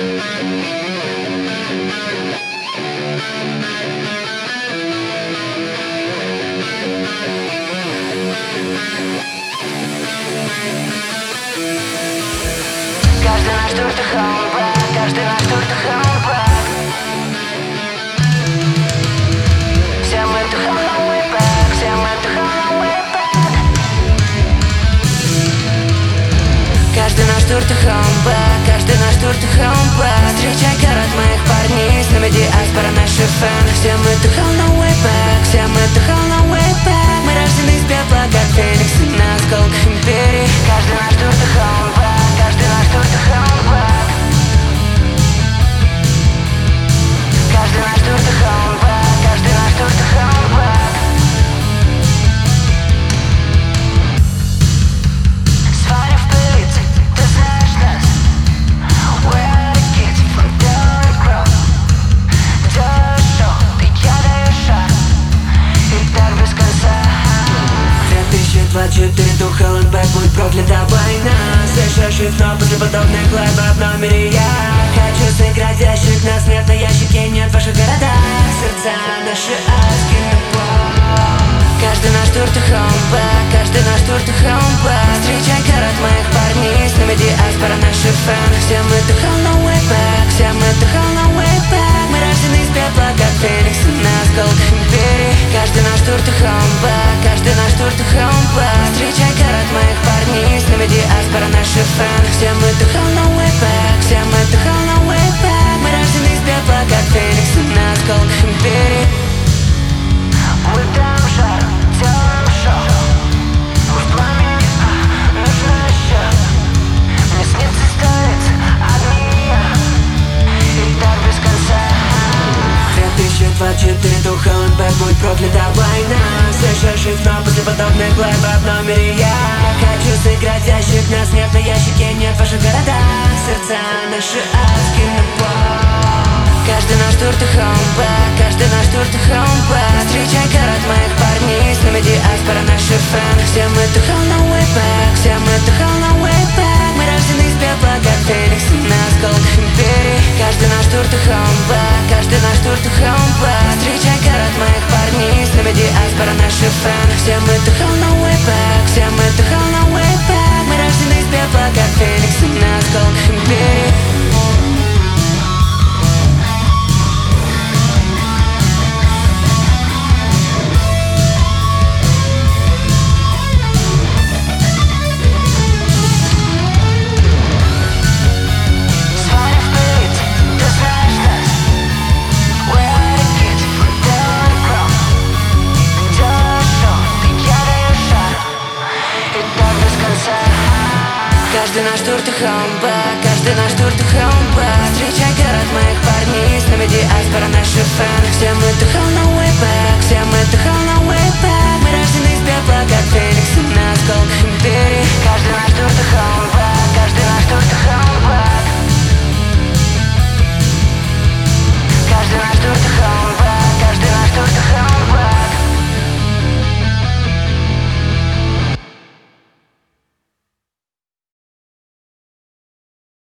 Каждый наш тур to home back, каждый наш тур to home back. Все мы to home way back, все мы to home way back. Каждый наш тур to home back, каждый наш тур to home back. Встречай город моих парней, с нами диаспора, наши фэны. Все мы to home way back, все мы to home way back. Мы рождены из пепла, как фениксы на осколках империи. Каждый наш тур to home back, каждый наш тур to home back. Каждый наш тур to home back, каждый наш тур to home back. Сварим в пылице, ты знаешь нас. We are the kids from down the crowd. Делаешь шоу, ты я даешь шаг. И так без конца. 2024 to Hellback, будет проклята война. Слышишь но после подобных лайвов в номере я хочу сыграть ящик, нас нет на ящике, нет в ваших городах. Сердца наши адские на пол. Каждый наш тур to Hellback, каждый наш тур to Hellback. Встречай город моих парней, с нами диаспора, наши фэны. Все мы to hell way back, все мы to hell way back. Мы рождены из пепла, как фениксы на осколках империи. Каждый наш тур to Hellback, каждый наш тур to Hellback. Встречай город моих парней, с нами диаспора, наши фэны. Все мы to hell way back, все мы to hell way back. Мы рождены из пепла, как фениксы на осколках империи. Мы там жар, делаем шоу. Мы в пламени, нужно еще. Мне снится столица, одни я. И так без конца. 2024 to Hellback, будет проклята война. Слышишь но после подобных лайвов в номере я хочу сыграть ящик, нас нет на ящике, нет в ваших городах. Сердца наши адские на пол. Каждый наш тур to Hellback, каждый наш тур to Hellback. Встречай город моих парней, с нами диаспора, наши фэны. Все мы to hell way back, все мы to hell way back. Мы рождены из пепла, как фениксы на осколках империи. Каждый наш тур to Hellback, каждый наш тур to Hellback. Встречай город моих парней, с нами диаспора, наши фэны. Все мы to hell way back, все мы to hell way back. Мы рождены из пепла, как фениксы на осколках империи. Каждый наш тур to Hellback, каждый наш тур to Hellback. Встречай город моих парней, с нами диаспора, наши фэны. Все мы to hell way back, все мы to